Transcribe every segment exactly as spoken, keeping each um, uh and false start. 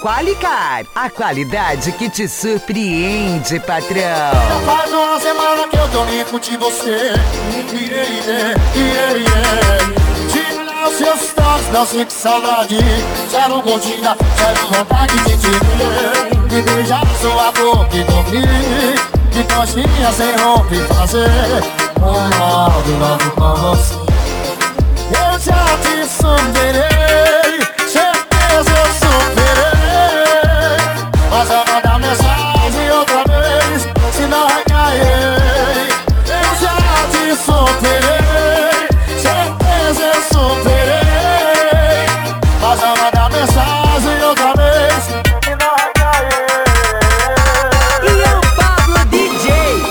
Qualicar, a qualidade que te surpreende, patrão. Já faz uma semana que eu tô limpo de você. Yeah, yeah, yeah, yeah. De olhar os seus stories, não sinto saudade. Zero curtida, zero vontade de te ver. De beijar sua boca e dormir. De coxinha sem roupa e fazer um modo novo com você. Eu já te superei, certeza eu superei. Mas eu mandar mensagem outra vez, se não recair. Eu já te superei, certeza eu superei. Mas eu mandar mensagem outra vez, se não recair. E é o Pablo D J.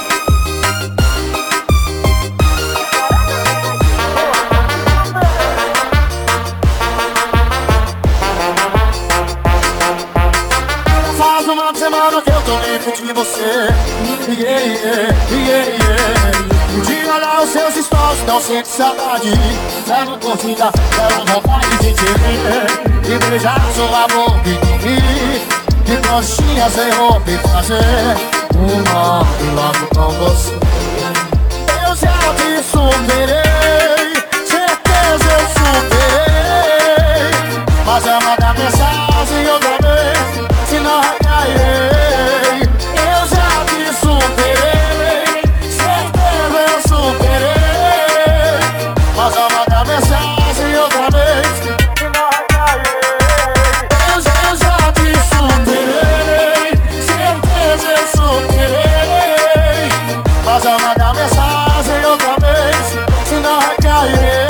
Faz uma semana que eu tô limpo de você. Yeah, yeah, yeah, yeah. De olhar os seus stories, não sinto saudade. Zero curtida, zero vontade de te ver. De beijar sua boca e dormir. De coxinha sem roupa e fazer um novo logo com você. Eu já te superei, certeza eu superei. Mas eu mandar mensagem outra vez, se não recair. Eu já te superei, certeza eu superei. Mas eu mandar mensagem outra vez, se não recair. Eu já, eu já te superei, certeza eu superei. Mas eu mandar mensagem outra vez, se não recair.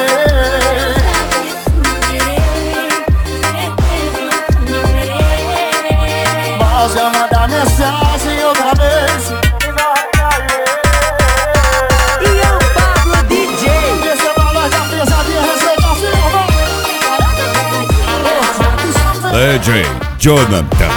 Mas eu mandar mensagem outra vez, se não recair. E é o Pablo D J. Deixa pra nós da pesadinha, receita final, vai. D J Jonathan.